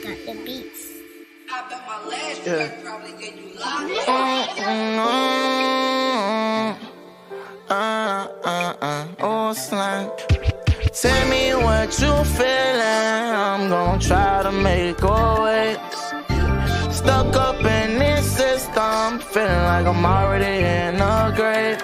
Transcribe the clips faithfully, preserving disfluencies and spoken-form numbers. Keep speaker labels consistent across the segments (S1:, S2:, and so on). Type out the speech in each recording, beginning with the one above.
S1: got the beats.
S2: I bet my last
S3: Yeah.
S2: track probably get you locked.
S3: Uh, uh, uh, oh, slime. Tell me what you feeling. I'm gon' try to make it go away. Stuck up in this system, feeling like I'm already in the grave.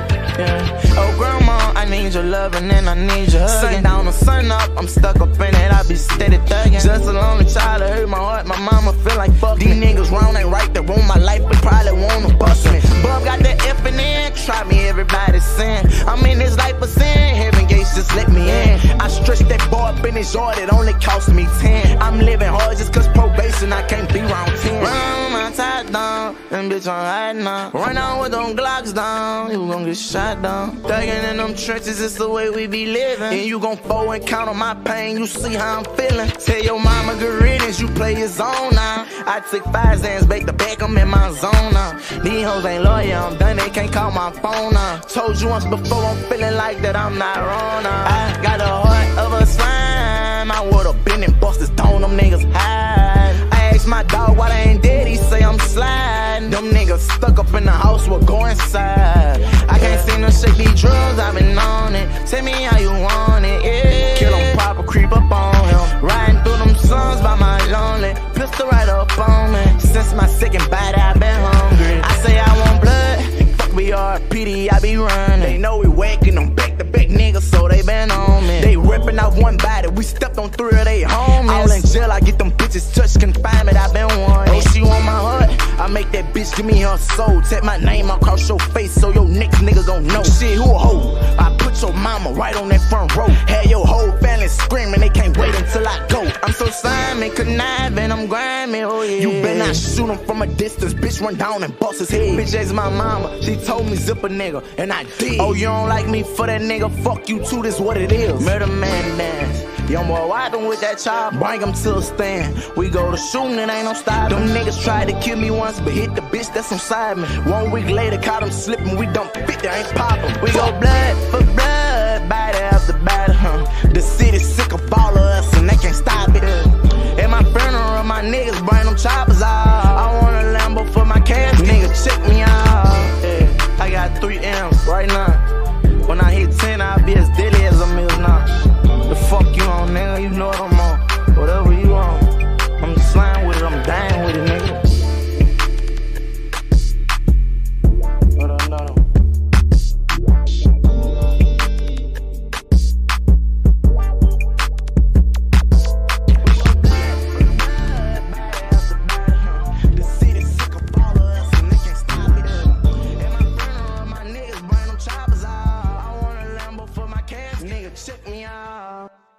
S3: Yeah. Oh, grandma, I need your loving and I need your hugging. Sun down or sun up, I'm stuck up in it, I be steady thugging. Just a lonely child, it hurt my heart, my mama feel like fuck me. These niggas wrong, ain't right, they ruin my life, but probably wanna bust me. Bub got the F in it, try me, everybody's sin. I'm in this life of sin, heaven gates just let me in. I stretched that boy up in his yard, it only cost me ten. I'm living hard just cause probation, I can't be round ten. Run on my top down, and bitch I'm hiding now. Run on with them Glocks down, you gon' get shot down. Thuggin' in them trenches, it's the way we be living. And you gon' fall and count on my pain, you see how I'm feeling. Tell your mama good riddance, you play your zone now. I took five Zans, bake the back, I'm in my zone now. These hoes ain't loyal, I'm done, they can't call my phone now. Told you once before, I'm feeling like that, I'm not wrong now. I got the heart of a slime, I would've been in Busters, don't them niggas hide. I asked my dog why they ain't dead, he say I'm sliding. Them niggas stuck up in the house, will go inside. I can't seem to shake these drugs, I've been on it. Tell me how you want it, yeah. Kill him proper, creep up on him. Riding through them suns by my lonely. Pistol right up on me. Since my second bite, I've been hungry. I say I want blood, fuck B R P D, I be running. They know we whacking them back to back niggas, so they been on me. They ripping off one body, we stepped on three of they homies. All in jail, I get them bitches touch confinement, I been wanting. Oh, she want my heart, I make that bitch give me her soul. Take my name across your face so your next niggas don't know. Shit, who a hoe? I put your mama right on that front row. Had your whole family screaming, they can't wait until I go. I'm so slimy, conniving, I'm grimy, oh yeah. You better not shoot him from a distance, bitch run down and bust his head. Bitch asked my mama, she told me zip a nigga, and I did. Oh, you don't like me for that nigga, fuck you too, this what it is. Murder man dance. Young boy wiping with that chop, bring him to a stand. We go to shooting, it ain't no stopping. Them niggas tried to kill me once, but hit the bitch that's inside me. One week later, caught him slipping, we dump fit, they ain't poppin'. We go blood for blood, body after body, huh? The city's sick of all of us, and they can't stop it. At my funeral, my niggas bring them choppers out. I want a Lambo for my cash, nigga, check me out. Yeah, I got three M's right now. When I hit ten, I'll be as deadly as a mill now. The fuck you on, nigga? You know what I'm on. Whatever you on, I'm slime with it, I'm dying with it, nigga. No, no, no, no. The city's sick of all of us, and they can't stop it. At my funeral, my niggas bring them choppers out. I want a Lambo for my cash, nigga, check me out.